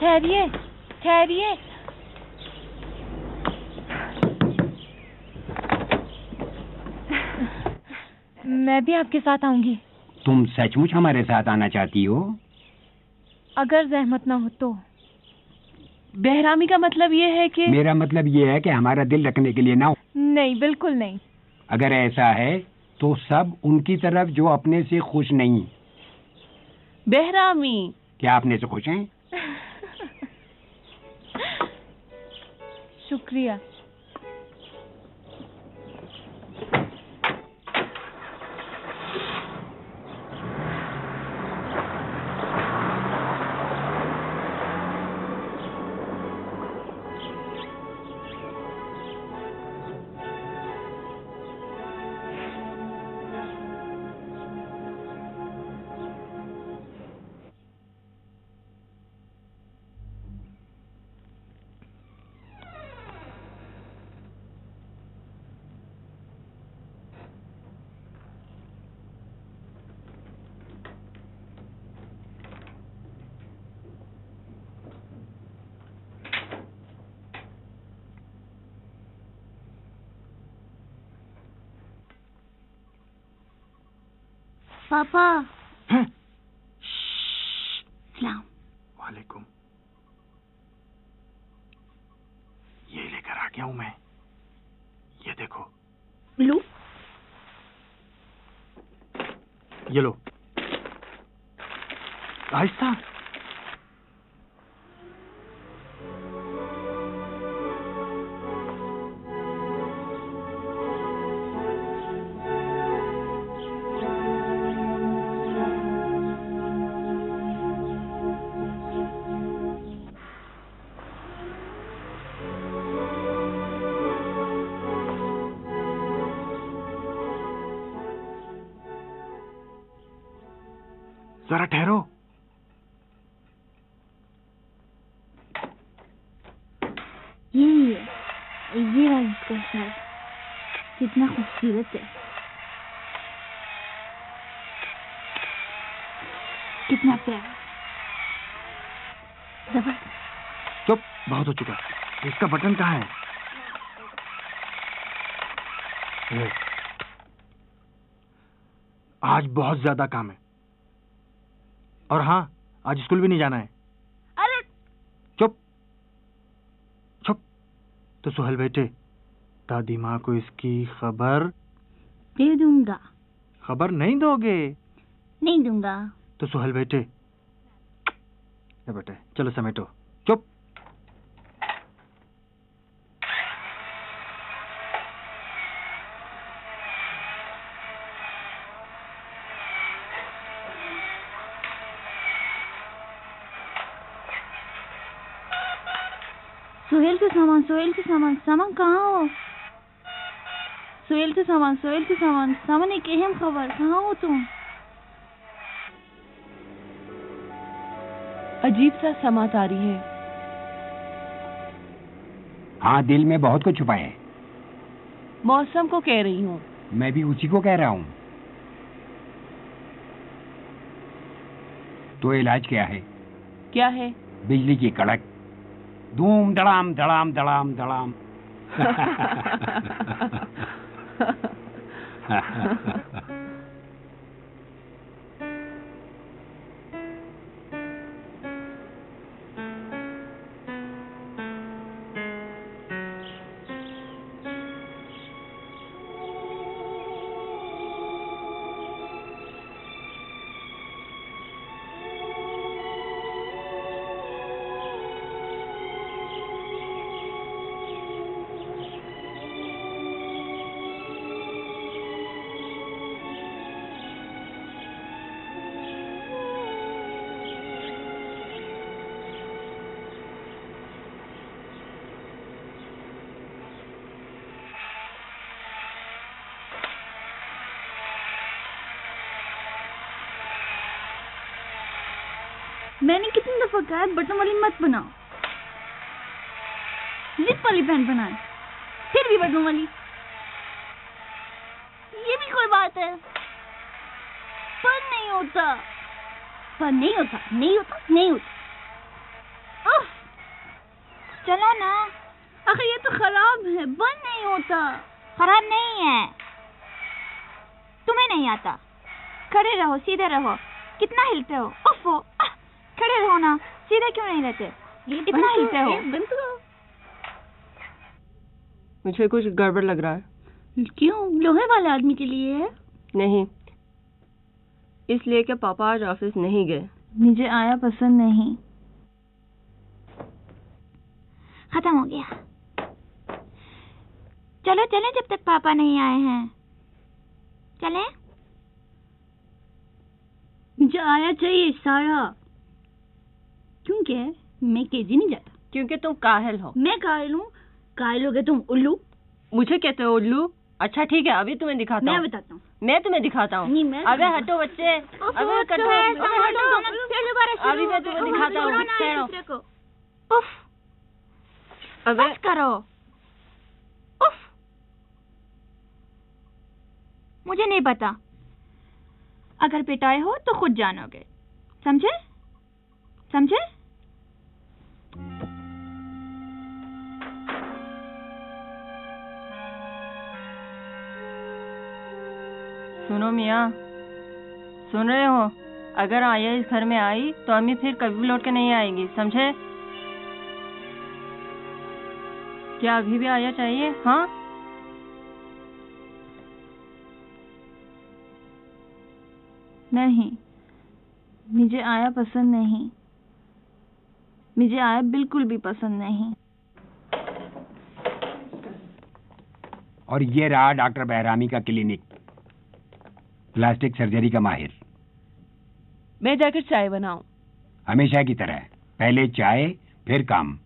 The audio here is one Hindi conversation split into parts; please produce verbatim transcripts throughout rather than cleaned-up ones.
ठहरिए, ठहरिए। मैं भी आपके साथ आऊंगी। तुम सचमुच हमारे साथ आना चाहती हो? अगर जहमत ना हो तो। बेहरामी का मतलब ये है कि... मेरा मतलब ये है कि हमारा दिल रखने के लिए ना हो। नहीं, बिल्कुल नहीं। अगर ऐसा है तो सब उनकी तरफ जो अपने से खुश नहीं। बेहरामी, क्या अपने से खुश हैं? शुक्रिया। पापा। सलाम। वालेकुम। ये लेकर आ गया हूं मैं, ये देखो। लो, ये लो। आहिस्ता। जरा ठहरो। ये ये वाला इसका सर कितना खूबसूरत है, कितना प्यारा। जबरदस्त। चुप, बहुत हो चुका। इसका बटन कहाँ है? ये। आज बहुत ज्यादा काम है। और हाँ, आज स्कूल भी नहीं जाना है। अरे चुप चुप। तो सुहेल बेटे, दादी माँ को इसकी खबर दे दूंगा। खबर नहीं दोगे? नहीं दूंगा। तो सुहेल बेटे, ये बेटे चलो समेटो। चुप। सुहेल से सामान, सुहेल से सामान, सामान कहाँ हो? सुहेल से सामान, सुहेल से सामान, सामान एक अहम खबर, कहाँ हो तुम? अजीब सा समात आ रही है। हाँ, दिल में बहुत कुछ छुपा है। मौसम को कह रही हूँ। मैं भी उसी को कह रहा हूँ। तो इलाज क्या है? क्या है? बिजली की कड़क, धूम धड़ाम धड़ाम धड़ाम धड़ाम। मैंने कितनी दफा कहा है बटन वाली मत बनाओ, जिप वाली पैंट बनाए, फिर भी बटन वाली। ये भी कोई बात है? पर नहीं होता, पर नहीं होता, नहीं होता, नहीं होता। ओह, चलो ना। आखिर ये तो खराब है, बंद नहीं होता। खराब नहीं है, तुम्हें नहीं आता। खड़े रहो, सीधे रहो। कितना हिलते हो? उफ़ो, आह, खड़े रहो ना, सीधे क्यों नहीं रहते? इतना हिलते हो। बंद करो। मुझे कुछ गड़बड़ लग रहा है। क्यों? लोहे वाले आदमी के लिए है? नहीं, इसलिए कि पापा आज ऑफिस नहीं गए। मुझे आया पसंद नहीं। खत्म हो गया। चलो चलें जब तक पापा नहीं आए हैं। चलें? मुझे आया चाहिए सारा। क्यों क्या है? मैं केजी नहीं जाता। क्योंकि तुम काहिल हो। मैं काहिल हूँ? काहिल हो गए तुम उल्लू। मुझे कहते हो उल्लू? अच्छा ठीक है, अभी तुम्हें दिखाता मैं हूँ। बताता हूँ। मैं तुम्हें दिखाता हूँ। नहीं, मैं अबे दिखाता हटो बच्चे, अबे कटो, अबे हटो। अभी मैं तुम्हें दिखाता हूँ। उफ, अबे बस करो। उफ, मुझे नहीं पता। अगर पिटाए हो तो खुद जानोगे। समझे? समझे? सुनो मियाँ, सुन रहे हो? अगर आया इस घर में आई तो अम्मी फिर कभी भी लौट के नहीं आएगी, समझे? क्या अभी भी आया चाहिए? हाँ? नहीं, मुझे आया पसंद नहीं। मुझे आया बिल्कुल भी पसंद नहीं। और ये रहा डॉक्टर बहरामी का क्लिनिक, प्लास्टिक सर्जरी का माहिर। मैं जाकर चाय बनाऊं। हमेशा की तरह, पहले चाय फिर काम।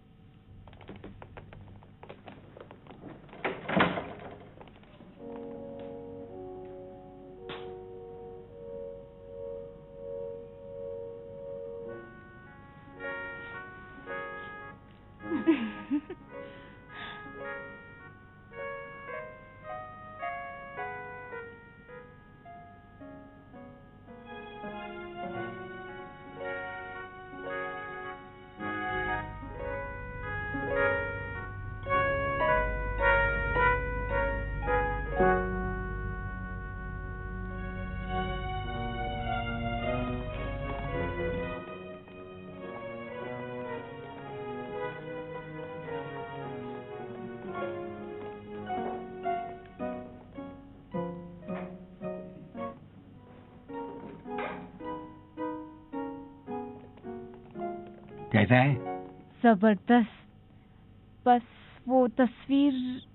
कैसा है? जबरदस्त। बस वो तस्वीर।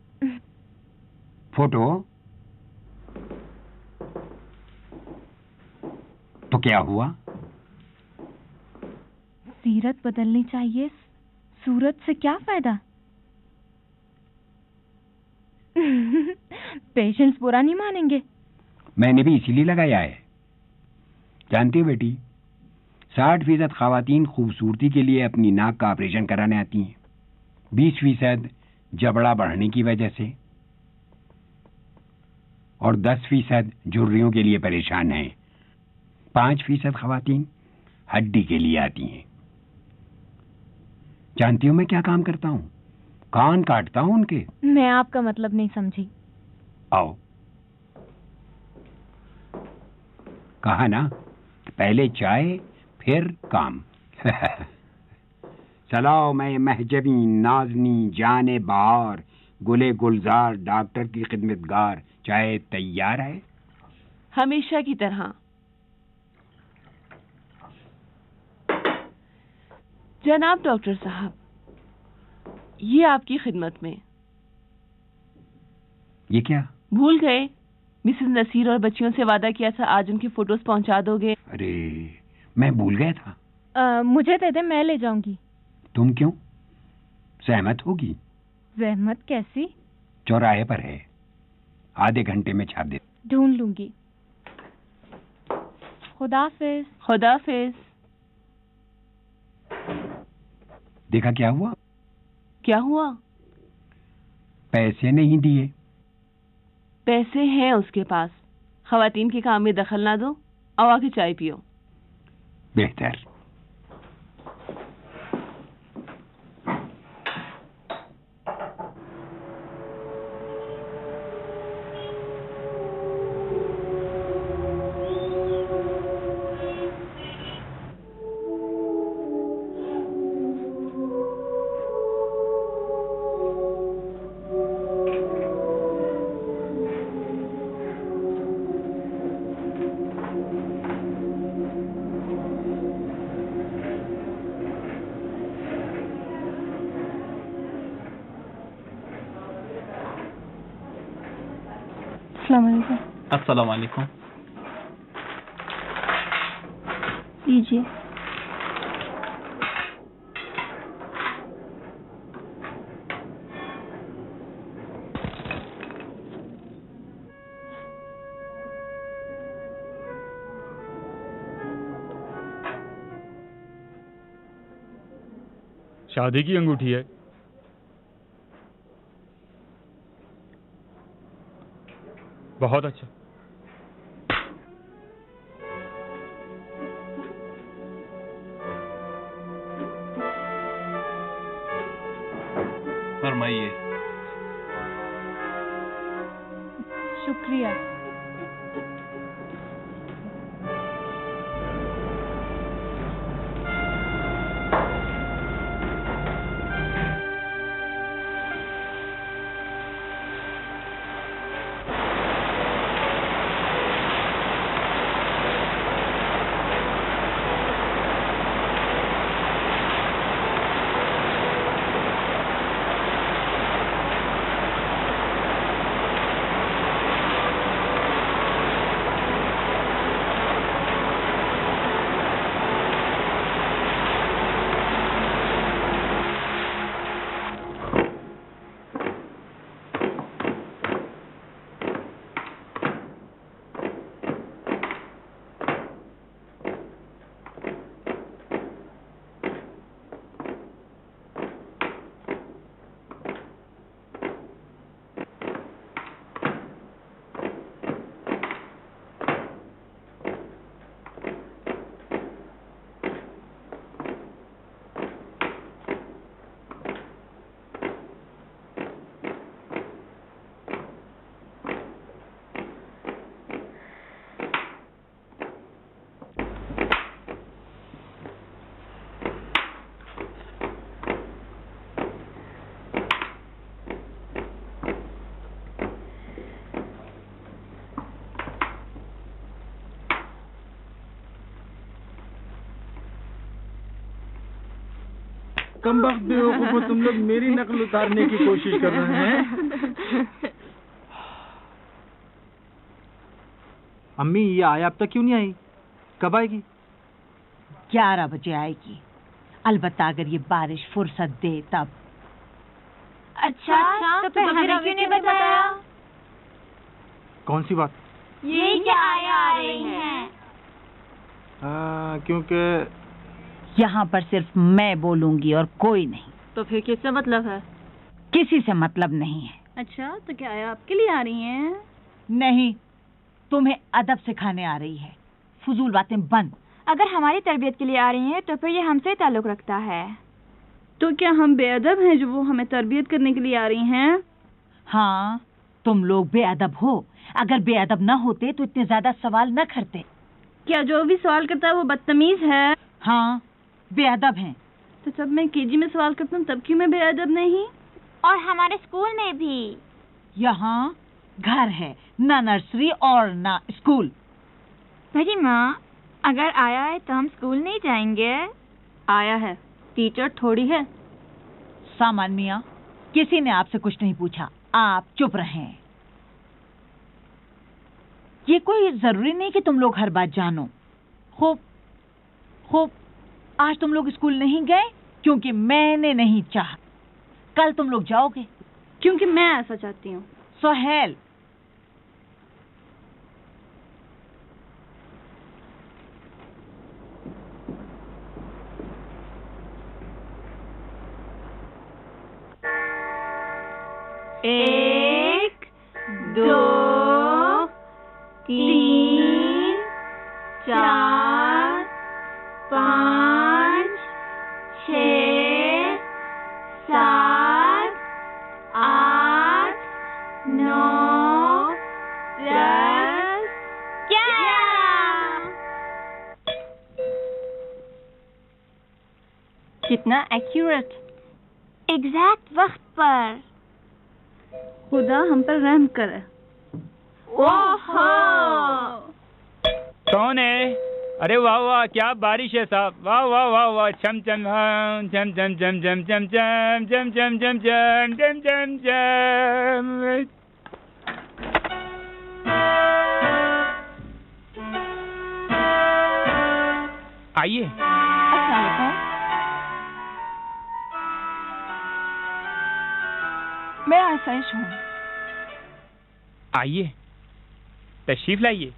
फोटो? तो क्या हुआ? सीरत बदलनी चाहिए, सूरत से क्या फायदा? पेशेंट्स बुरा नहीं मानेंगे। मैंने भी इसीलिए लगाया है। जानती हो बेटी, साठ फीसद खवातीन खूबसूरती के लिए अपनी नाक का ऑपरेशन कराने आती हैं, बीस फीसद जबड़ा बढ़ने की वजह से, और दस फीसद झुर्रियों के लिए परेशान हैं। पांच फीसद खवातीन हड्डी के लिए आती हैं। जानती हो मैं क्या काम करता हूँ? कान काटता हूँ उनके। मैं आपका मतलब नहीं समझी। आओ, कहा ना, पहले चाय फिर काम। चलाओ, मैं महजबी नाजनी जाने बहार गुले गुलजार डॉक्टर की खिदमतगार, चाय तैयार है? हमेशा की तरह। जनाब डॉक्टर साहब, ये आपकी खिदमत में। ये क्या? भूल गए? मिसेस नसीर और बच्चियों से वादा किया था आज उनकी फोटोज पहुंचा दोगे। अरे, मैं भूल गया था। आ, मुझे दे दे, मैं ले जाऊंगी। तुम क्यों? सहमत होगी? जहमत कैसी? चौराहे पर है, आधे घंटे में छाप दे। ढूंढ लूंगी। खुदाफिज। खुदाफिज। देखा क्या हुआ? क्या हुआ? पैसे नहीं दिए। पैसे हैं उसके पास। खवातीन के काम में दखल ना दो। आओ आके चाय पियो। बेहतर। अस्सलाम वालेकुम। अस्सलाम वालेकुम। लीजिए। शादी की अंगूठी है। बहुत अच्छा। फरमाइए। शुक्रिया। कम वक्त बेवकूफो, तुम लोग मेरी नकल उतारने की कोशिश कर रहे हैं। अम्मी, ये आया अब तक क्यों नहीं आई? कब आएगी? ग्यारह बजे आएगी, अलबत्ता अगर ये बारिश फुर्सत दे तब। अच्छा, तो फिर हमें क्यों नहीं बताया? कौन सी बात? ये क्या आया आ रही हैं? आ, क्योंकि यहाँ पर सिर्फ मैं बोलूंगी और कोई नहीं। तो फिर किससे मतलब है? किसी से मतलब नहीं है। अच्छा, तो क्या आया आपके लिए आ रही हैं? नहीं, तुम्हें अदब सिखाने आ रही है। फजूल बातें बंद। अगर हमारी तरबियत के लिए आ रही हैं तो फिर ये हमसे ताल्लुक रखता है। तो क्या हम बेअदब हैं जो वो हमें तरबियत करने के लिए आ रही हैं? हाँ, तुम लोग बेअदब हो। अगर बेअदब न होते तो इतने ज्यादा सवाल न करते। क्या जो भी सवाल करता है वो बदतमीज है? हाँ, बेअदब हैं। तो जब मैं केजी में सवाल करता हूँ तब क्यों मैं बेअदब नहीं? और हमारे स्कूल में भी। यहाँ घर है, ना नर्सरी और ना स्कूल। मेरी माँ, अगर आया है तो हम स्कूल नहीं जाएंगे। आया है, टीचर थोड़ी है। सामान मियाँ, किसी ने आपसे कुछ नहीं पूछा, आप चुप रहें। ये कोई जरूरी नहीं कि तुम लोग हर बात जानो। खूब खूब आज तुम लोग स्कूल नहीं गए क्योंकि मैंने नहीं चाहा। कल तुम लोग जाओगे क्योंकि मैं ऐसा चाहती हूँ। सोहेल, एक, दो, तीन, चार, पाँच, छः, सात, आठ, नौ, दस, ग्यारह। कितना एक्यूरेट। एग्जैक्ट वक्त पर। खुदा हम पर रहम करे। ओहो! कौन है? अरे वाह वाह, क्या बारिश है साहब। वाह वाह वाह वाह, चम चम हम चम चम चम चम चम चम चम चम चम चम चम चम चम। आइए। अस्सलाम वालेकुम। मैं आसाइश हूँ। आइए, तशरीफ लाइए।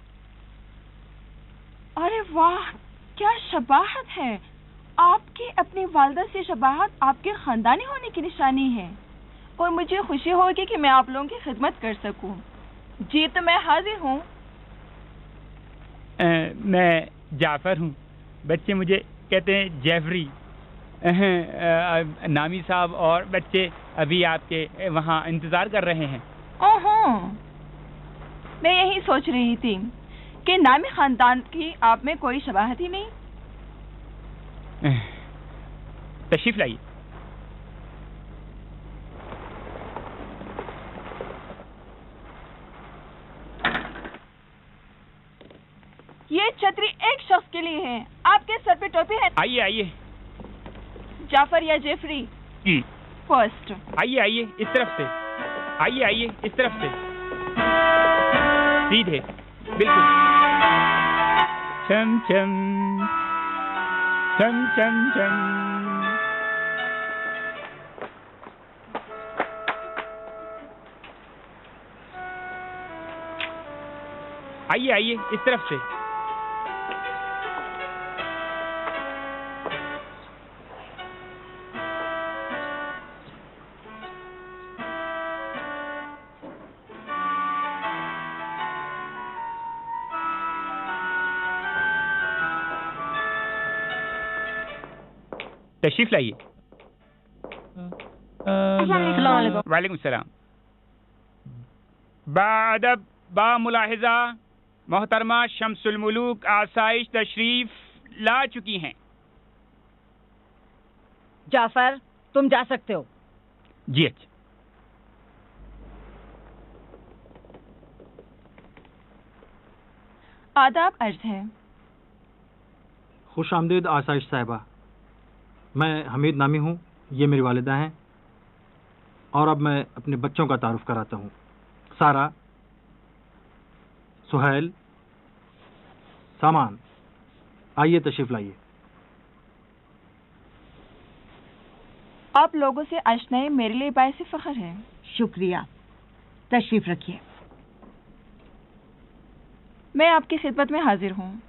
अरे वाह, क्या शबाहत है। आपकी अपनी वालदा से शबाहत आपके खानदानी होने की निशानी है और मुझे खुशी होगी कि मैं आप लोगों की खिदमत कर सकूं। जी तो मैं हाजिर हूँ। मैं जाफर हूँ, बच्चे मुझे कहते हैं जेफरी। अह, नामी साहब और बच्चे अभी आपके वहाँ इंतज़ार कर रहे हैं। ओहो, मैं यही सोच रही थी कि नामी खानदान की आप में कोई शबाहत ही नहीं। तशरीफ लाइए। ये छतरी एक शख्स के लिए है। आपके सर पे टोपी है। आइए आइए। जाफर या जेफरी? जी। फर्स्ट। आइए आइए, इस तरफ से। आइए आइए, इस तरफ से। सीधे, बिल्कुल। चम चम चम चम चम। आइए आइए, इस तरफ से। तशरीफ लाइए। वालेकुम सलाम। बादब बा मुलाहिजा मोहतरमा शम्सुल मुलूक आसाइश तशरीफ ला चुकी हैं। जाफर, तुम जा सकते हो। जी अच्छा। आदाब अर्ज है। खुश आमदीद आसाइश साहिबा। मैं हमीद नामी हूँ, ये मेरी वालिदा हैं। और अब मैं अपने बच्चों का तारुफ कराता हूँ। सारा, सुहैल, सामान, आइए तशरीफ लाइए। आप लोगों से आशनाई मेरे लिए बायसे फख्र है। शुक्रिया, तशरीफ रखिए। मैं आपकी खिदमत में हाजिर हूँ।